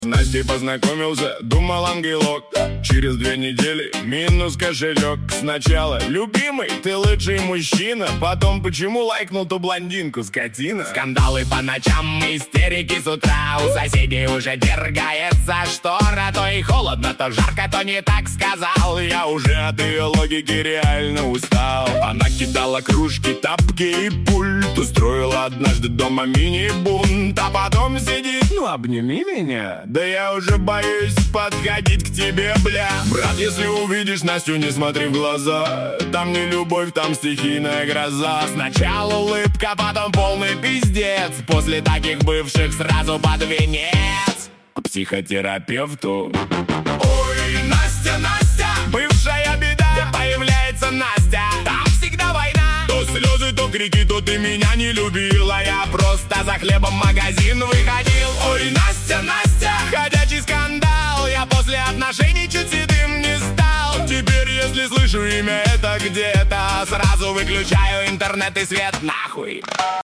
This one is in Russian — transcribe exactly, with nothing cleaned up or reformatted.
С Настей познакомился, думал ангелок. Через две недели минус кошелек. Сначала: любимый, ты лучший мужчина. Потом: почему лайкнул ту блондинку, скотина? Скандалы по ночам, истерики с утра. У соседей уже дергается штора. То и холодно, то жарко, то не так сказал. Я уже от ее логики реально устал. Она кидала кружки, тапки и пульт. Устроила однажды дома мини-бунт. А потом сидит: ну обними меня. Да я уже боюсь подходить к тебе, бля. Брат, если увидишь Настю, не смотри в глаза. Там не любовь, там стихийная гроза. Сначала улыбка, потом полный пиздец. После таких бывших сразу под венец к психотерапевту. Ой, Настя, Настя, бывшая беда. Появляется Настя, там всегда война. То слезы, то крики, то ты меня не любила. Я просто за хлебом в магазин выходил. Ой, Настя, Настя, ходячий скандал. Я после отношений чуть седым не стал. Теперь, если слышу имя это где-то, сразу выключаю интернет и свет нахуй.